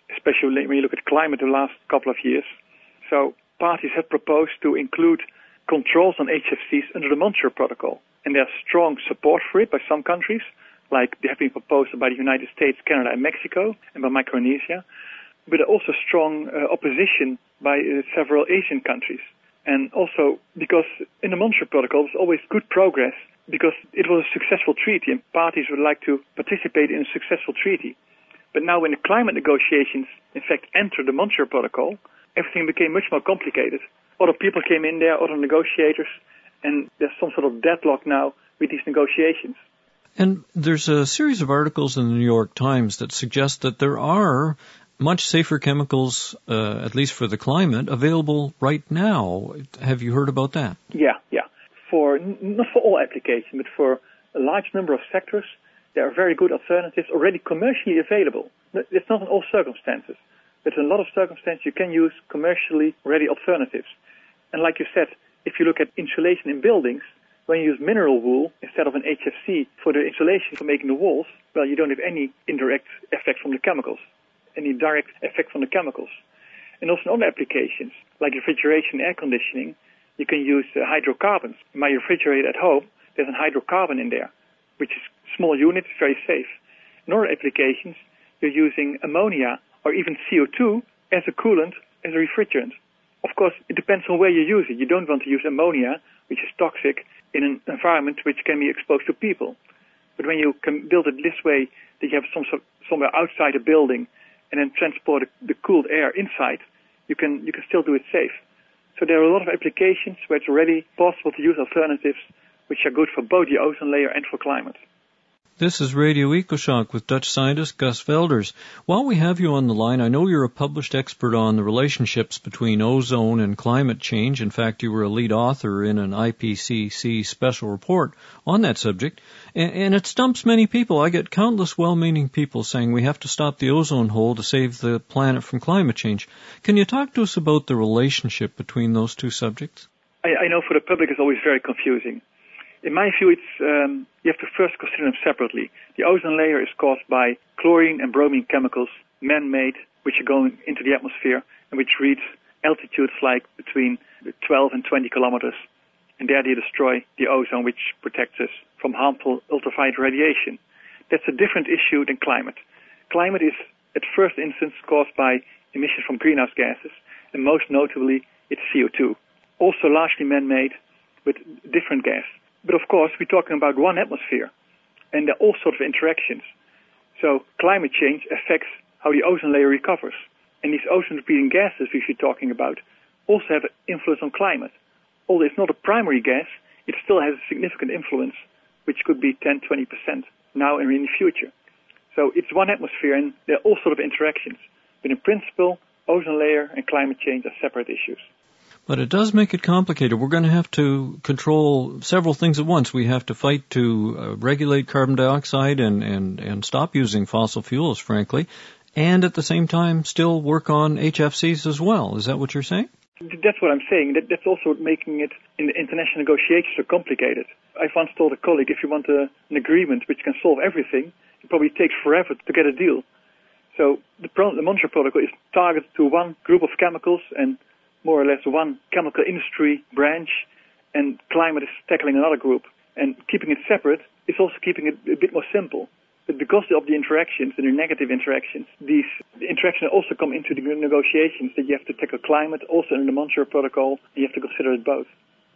especially when you look at climate the last couple of years. So parties have proposed to include controls on H F Cs under the Montreal Protocol. And there's strong support for it by some countries, like they have been proposed by the United States, Canada, and Mexico, and by Micronesia. But also strong uh, opposition by uh, several Asian countries. And also because in the Montreal Protocol there's always good progress because it was a successful treaty and parties would like to participate in a successful treaty. But now when the climate negotiations, in fact, entered the Montreal Protocol, everything became much more complicated. Other people came in there, other negotiators, and there's some sort of deadlock now with these negotiations. And there's a series of articles in the New York Times that suggest that there are much safer chemicals, uh, at least for the climate, available right now. Have you heard about that? Yeah, yeah. For not for all applications, but for a large number of sectors, there are very good alternatives already commercially available. It's not in all circumstances, but in a lot of circumstances you can use commercially ready alternatives. And like you said, if you look at insulation in buildings, when you use mineral wool instead of an H F C for the insulation for making the walls, well, you don't have any indirect effect from the chemicals, any direct effect from the chemicals. And also in other applications, like refrigeration and air conditioning, you can use uh, hydrocarbons. In my refrigerator at home, there's a hydrocarbon in there, which is small unit, very safe. In other applications, you're using ammonia or even C O two as a coolant, as a refrigerant. Of course, it depends on where you use it. You don't want to use ammonia, which is toxic, in an environment which can be exposed to people. But when you can build it this way, that you have some sort, somewhere outside a building and then transport the cooled air inside, you can you can still do it safe. So there are a lot of applications where it's already possible to use alternatives which are good for both the ozone layer and for climate. This is Radio EcoShock with Dutch scientist Gus Velders. While we have you on the line, I know you're a published expert on the relationships between ozone and climate change. In fact, you were a lead author in an I P C C special report on that subject. And, and it stumps many people. I get countless well-meaning people saying we have to stop the ozone hole to save the planet from climate change. Can you talk to us about the relationship between those two subjects? I, I know for the public it's always very confusing. In my view, it's um, you have to first consider them separately. The ozone layer is caused by chlorine and bromine chemicals, man-made, which are going into the atmosphere and which reach altitudes like between twelve and twenty kilometers. And there they destroy the ozone, which protects us from harmful ultraviolet radiation. That's a different issue than climate. Climate is, at first instance, caused by emissions from greenhouse gases, and most notably, it's C O two. Also largely man-made, with different gas. But of course, we're talking about one atmosphere, and there are all sorts of interactions. So climate change affects how the ozone layer recovers. And these ozone-depleting gases which we're talking about also have an influence on climate. Although it's not a primary gas, it still has a significant influence, which could be ten, twenty percent now and in the future. So it's one atmosphere, and there are all sorts of interactions. But in principle, ozone layer and climate change are separate issues. But it does make it complicated. We're going to have to control several things at once. We have to fight to uh, regulate carbon dioxide and, and, and stop using fossil fuels, frankly, and at the same time still work on H F Cs as well. Is that what you're saying? That's what I'm saying. That, that's also making it in the international negotiations so complicated. I once told a colleague, if you want a, an agreement which can solve everything, it probably takes forever to get a deal. So the, the Montreal Protocol is targeted to one group of chemicals and more or less one chemical industry branch, and climate is tackling another group. And keeping it separate is also keeping it a bit more simple. But because of the interactions and the negative interactions, these interactions also come into the negotiations that you have to tackle climate, also in the Montreal Protocol, and you have to consider it both.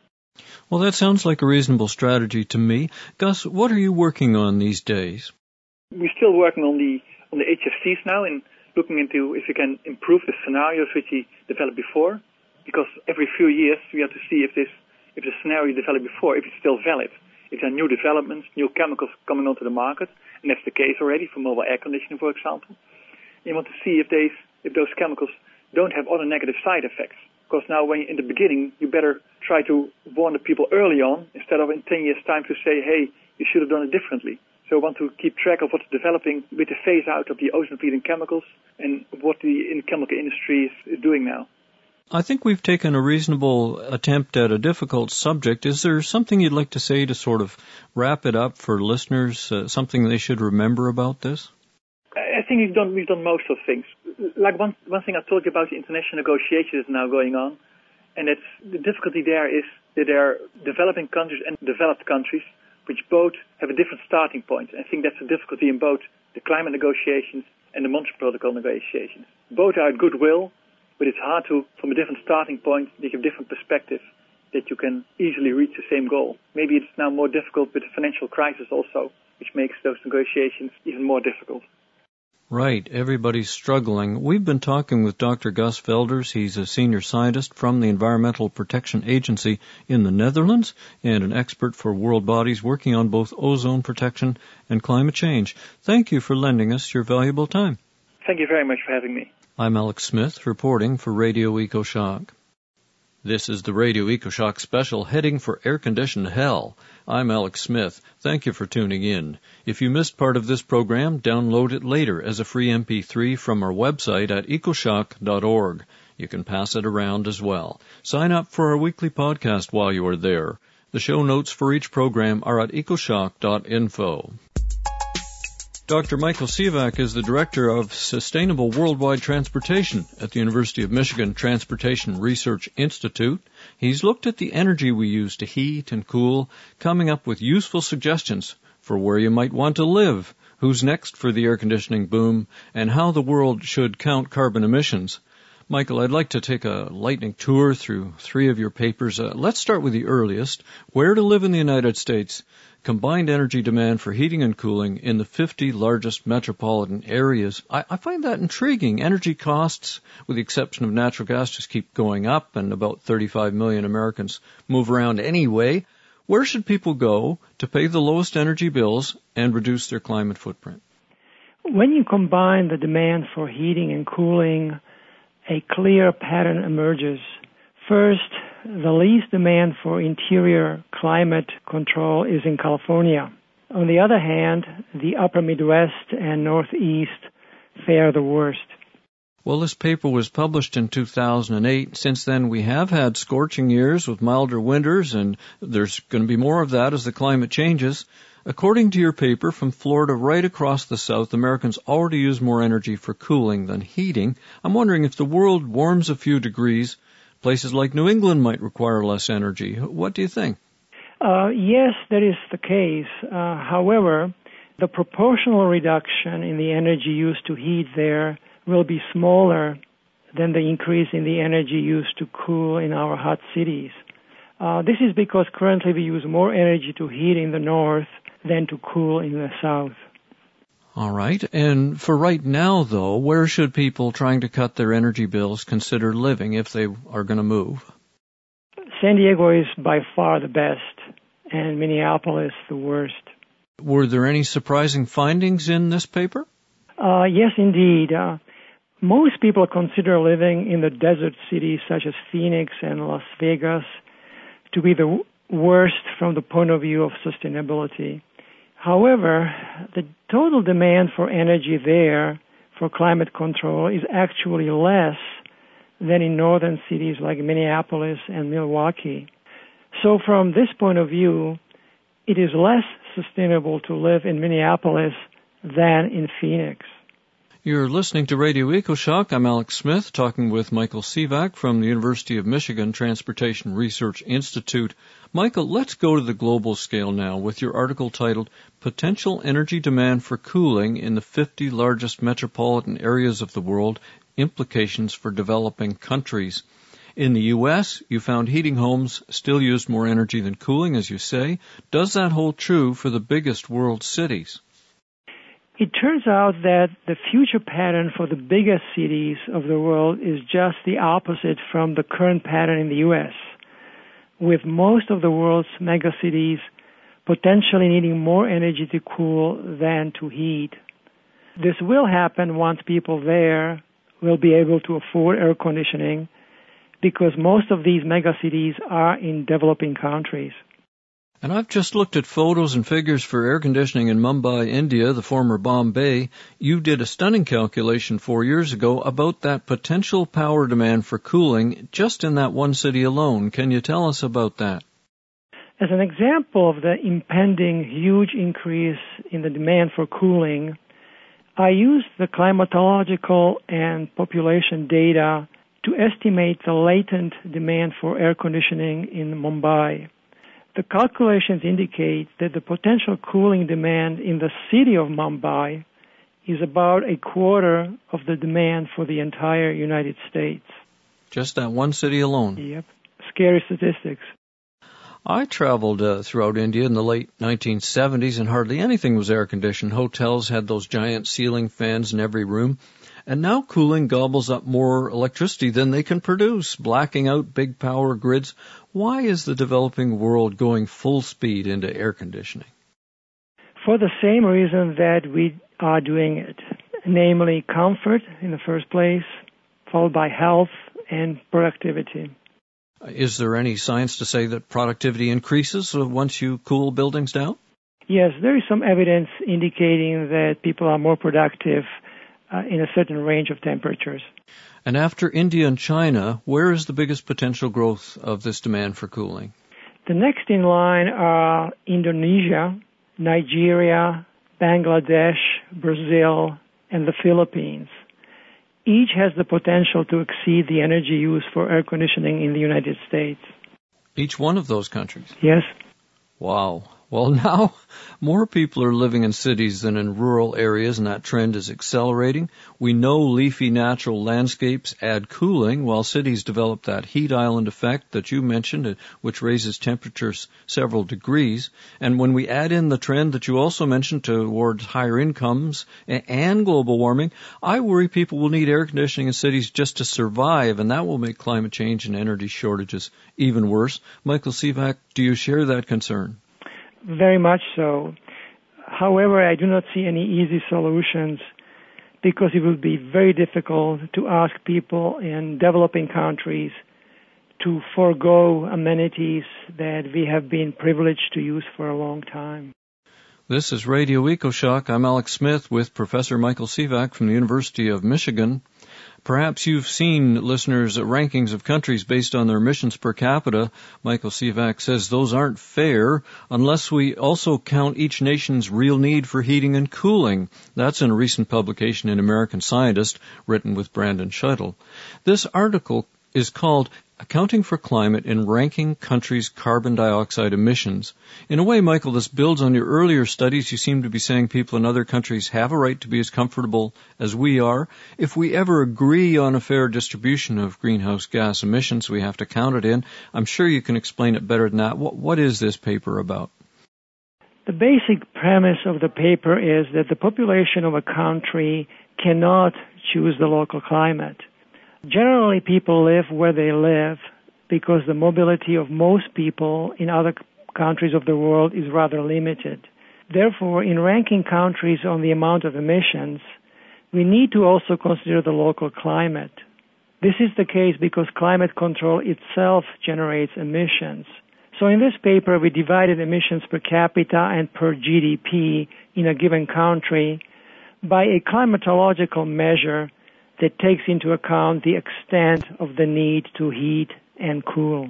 Well, that sounds like a reasonable strategy to me. Gus, what are you working on these days? We're still working on the on the H F Cs now and looking into if we can improve the scenarios which we developed before. Because every few years we have to see if this, if the scenario developed before, if it's still valid. If there are new developments, new chemicals coming onto the market, and that's the case already for mobile air conditioning, for example. You want to see if these, if those chemicals don't have other negative side effects. Because now, when in the beginning, you better try to warn the people early on instead of in ten years' time to say, hey, you should have done it differently. So I want to keep track of what's developing with the phase out of the ozone-depleting chemicals and what the chemical industry is, is doing now. I think we've taken a reasonable attempt at a difficult subject. Is there something you'd like to say to sort of wrap it up for listeners, uh, something they should remember about this? I think we've done we've done most of things. Like one one thing I told you about the international negotiations now going on, and it's the difficulty there is that there are developing countries and developed countries which both have a different starting point. I think that's a difficulty in both the climate negotiations and the Montreal Protocol negotiations. Both are goodwill, but it's hard to, from a different starting point, they have different perspectives that you can easily reach the same goal. Maybe it's now more difficult with the financial crisis also, which makes those negotiations even more difficult. Right, everybody's struggling. We've been talking with Doctor Gus Velders. He's a senior scientist from the Environmental Protection Agency in the Netherlands and an expert for world bodies working on both ozone protection and climate change. Thank you for lending us your valuable time. Thank you very much for having me. I'm Alex Smith, reporting for Radio EcoShock. This is the Radio EcoShock special, Heading for Air-Conditioned Hell. I'm Alex Smith. Thank you for tuning in. If you missed part of this program, download it later as a free M P three from our website at ecoshock dot org. You can pass it around as well. Sign up for our weekly podcast while you are there. The show notes for each program are at ecoshock dot info. Doctor Michael Sivak is the Director of Sustainable Worldwide Transportation at the University of Michigan Transportation Research Institute. He's looked at the energy we use to heat and cool, coming up with useful suggestions for where you might want to live, who's next for the air conditioning boom, and how the world should count carbon emissions. Michael, I'd like to take a lightning tour through three of your papers. Uh, let's start with the earliest, Where to Live in the United States. Combined energy demand for heating and cooling in the fifty largest metropolitan areas. I, I find that intriguing. Energy costs, with the exception of natural gas, just keep going up, and about thirty-five million Americans move around anyway. Where should people go to pay the lowest energy bills and reduce their climate footprint? When you combine the demand for heating and cooling, a clear pattern emerges. First, the least demand for interior climate control is in California. On the other hand, the upper Midwest and Northeast fare the worst. Well, this paper was published in two thousand eight. Since then, we have had scorching years with milder winters, and there's going to be more of that as the climate changes. According to your paper, from Florida right across the South, Americans already use more energy for cooling than heating. I'm wondering if the world warms a few degrees, places like New England might require less energy. What do you think? Uh, yes, that is the case. Uh, however, the proportional reduction in the energy used to heat there will be smaller than the increase in the energy used to cool in our hot cities. Uh, this is because currently we use more energy to heat in the north than to cool in the south. All right. And for right now, though, where should people trying to cut their energy bills consider living if they are going to move? San Diego is by far the best, and Minneapolis the worst. Were there any surprising findings in this paper? Uh, yes, indeed. Uh, most people consider living in the desert cities such as Phoenix and Las Vegas to be the worst from the point of view of sustainability. However, the total demand for energy there for climate control is actually less than in northern cities like Minneapolis and Milwaukee. So from this point of view, it is less sustainable to live in Minneapolis than in Phoenix. You're listening to Radio EcoShock. I'm Alex Smith, talking with Michael Sivak from the University of Michigan Transportation Research Institute. Michael, let's go to the global scale now with your article titled Potential Energy Demand for Cooling in the fifty Largest Metropolitan Areas of the World, Implications for Developing Countries. In the U S, you found heating homes still used more energy than cooling, as you say. Does that hold true for the biggest world cities? It turns out that the future pattern for the biggest cities of the world is just the opposite from the current pattern in the U S, with most of the world's megacities potentially needing more energy to cool than to heat. This will happen once people there will be able to afford air conditioning, because most of these megacities are in developing countries. And I've just looked at photos and figures for air conditioning in Mumbai, India, the former Bombay. You did a stunning calculation four years ago about that potential power demand for cooling just in that one city alone. Can you tell us about that? As an example of the impending huge increase in the demand for cooling, I used the climatological and population data to estimate the latent demand for air conditioning in Mumbai. The calculations indicate that the potential cooling demand in the city of Mumbai is about a quarter of the demand for the entire United States. Just that one city alone? Yep. Scary statistics. I traveled uh, throughout India in the late nineteen seventies, and hardly anything was air-conditioned. Hotels had those giant ceiling fans in every room. And now cooling gobbles up more electricity than they can produce, blacking out big power grids. Why is the developing world going full speed into air conditioning? For the same reason that we are doing it, namely comfort in the first place, followed by health and productivity. Is there any science to say that productivity increases once you cool buildings down? Yes, there is some evidence indicating that people are more productive uh, in a certain range of temperatures. And after India and China, where is the biggest potential growth of this demand for cooling? The next in line are Indonesia, Nigeria, Bangladesh, Brazil, and the Philippines. Each has the potential to exceed the energy used for air conditioning in the United States. Each one of those countries? Yes. Wow. Well, now more people are living in cities than in rural areas, and that trend is accelerating. We know leafy natural landscapes add cooling, while cities develop that heat island effect that you mentioned, which raises temperatures several degrees. And when we add in the trend that you also mentioned towards higher incomes and global warming, I worry people will need air conditioning in cities just to survive, and that will make climate change and energy shortages even worse. Michael Sivak, do you share that concern? Very much so. However, I do not see any easy solutions because it will be very difficult to ask people in developing countries to forego amenities that we have been privileged to use for a long time. This is Radio EcoShock. I'm Alex Smith with Professor Michael Sivak from the University of Michigan. Perhaps you've seen, listeners, rankings of countries based on their emissions per capita. Michael Sivak says those aren't fair unless we also count each nation's real need for heating and cooling. That's in a recent publication in American Scientist, written with Brandon Shuttle. This article is called Accounting for Climate in Ranking Countries' Carbon Dioxide Emissions. In a way, Michael, this builds on your earlier studies. You seem to be saying people in other countries have a right to be as comfortable as we are. If we ever agree on a fair distribution of greenhouse gas emissions, we have to count it in. I'm sure you can explain it better than that. What, what is this paper about? The basic premise of the paper is that the population of a country cannot choose the local climate. Generally, people live where they live because the mobility of most people in other countries of the world is rather limited. Therefore, in ranking countries on the amount of emissions, we need to also consider the local climate. This is the case because climate control itself generates emissions. So in this paper, we divided emissions per capita and per G D P in a given country by a climatological measure that takes into account the extent of the need to heat and cool.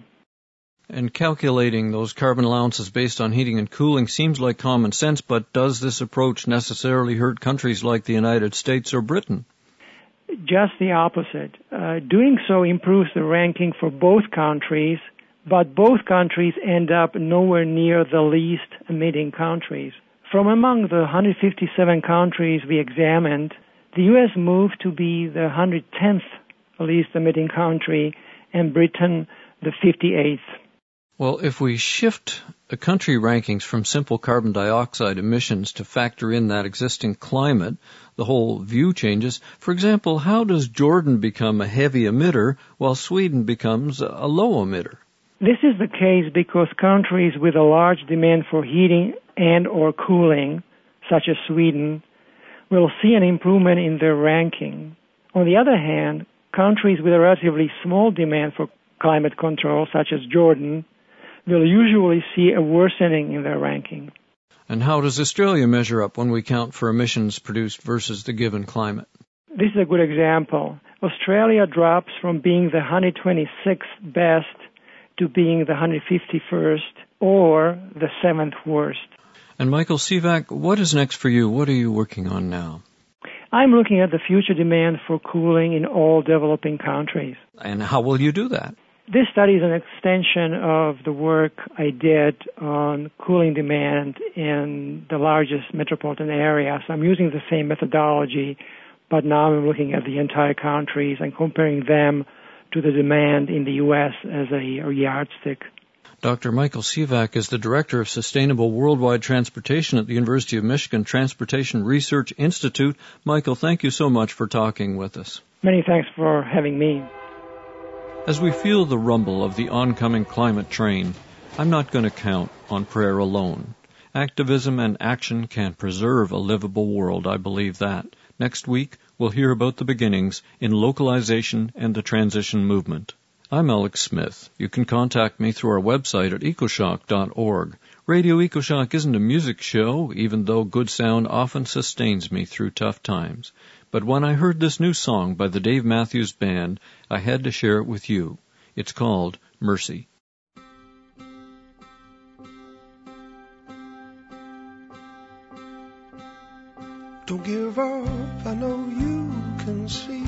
And calculating those carbon allowances based on heating and cooling seems like common sense, but does this approach necessarily hurt countries like the United States or Britain? Just the opposite. Uh, doing so improves the ranking for both countries, but both countries end up nowhere near the least emitting countries. From among the one hundred fifty-seven countries we examined, the U S moved to be the one hundred tenth least emitting country, and Britain the fifty-eighth. Well, if we shift the country rankings from simple carbon dioxide emissions to factor in that existing climate, the whole view changes. For example, how does Jordan become a heavy emitter while Sweden becomes a low emitter? This is the case because countries with a large demand for heating and or cooling, such as Sweden, will see an improvement in their ranking. On the other hand, countries with a relatively small demand for climate control, such as Jordan, will usually see a worsening in their ranking. And how does Australia measure up when we count for emissions produced versus the given climate? This is a good example. Australia drops from being the one hundred twenty-sixth best to being the one hundred fifty-first or the seventh worst. And Michael Sivak, what is next for you? What are you working on now? I'm looking at the future demand for cooling in all developing countries. And how will you do that? This study is an extension of the work I did on cooling demand in the largest metropolitan areas. I'm using the same methodology, but now I'm looking at the entire countries and comparing them to the demand in the U S as a, a yardstick. Doctor Michael Sivak is the Director of Sustainable Worldwide Transportation at the University of Michigan Transportation Research Institute. Michael, thank you so much for talking with us. Many thanks for having me. As we feel the rumble of the oncoming climate train, I'm not going to count on prayer alone. Activism and action can preserve a livable world, I believe that. Next week, we'll hear about the beginnings in localization and the transition movement. I'm Alex Smith. You can contact me through our website at ecoshock dot org. Radio EcoShock isn't a music show, even though good sound often sustains me through tough times. But when I heard this new song by the Dave Matthews Band, I had to share it with you. It's called Mercy. Don't give up, I know you can see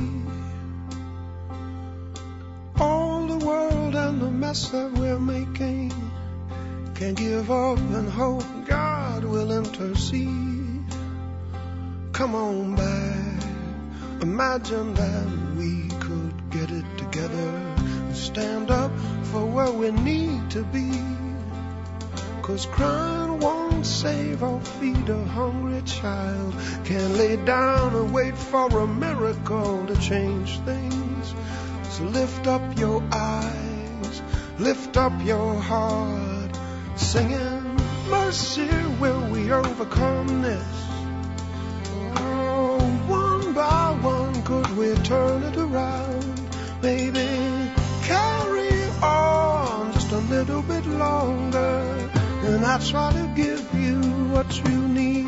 all the world and the mess that we're making. Can't give up and hope God will intercede. Come on back, imagine that we could get it together and stand up for where we need to be. 'Cause crying won't save or feed a hungry child. Can't lay down and wait for a miracle to change things. So lift up your eyes, lift up your heart, singing, mercy, will we overcome this? Oh, one by one, could we turn it around? Maybe carry on just a little bit longer, and I'll try to give you what you need.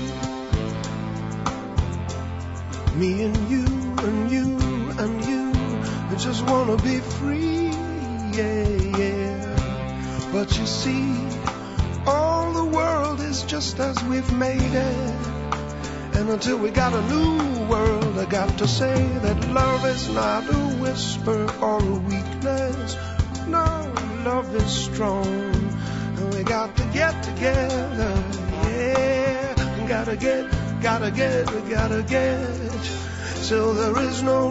Me and you and you and you, I just wanna be free, yeah, yeah. But you see, all the world is just as we've made it. And until we got a new world, I got to say that love is not a whisper or a weakness. No, love is strong. And we got to get together, yeah. Gotta get, gotta get, we gotta get. So there is no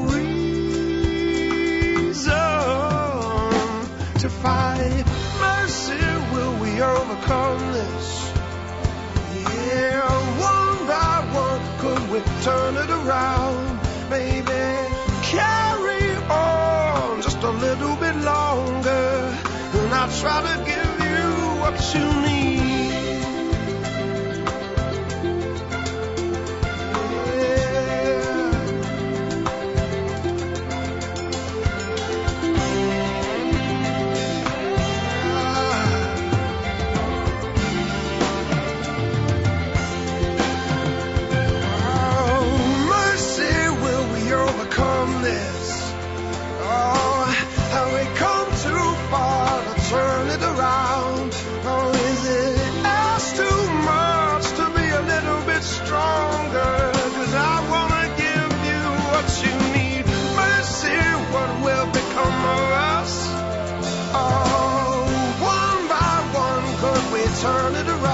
reason to fight. Mercy, will we overcome this? Yeah, one by one, could we turn it around? Maybe carry on just a little bit longer, and I'll try to give you what you need. Turn it around.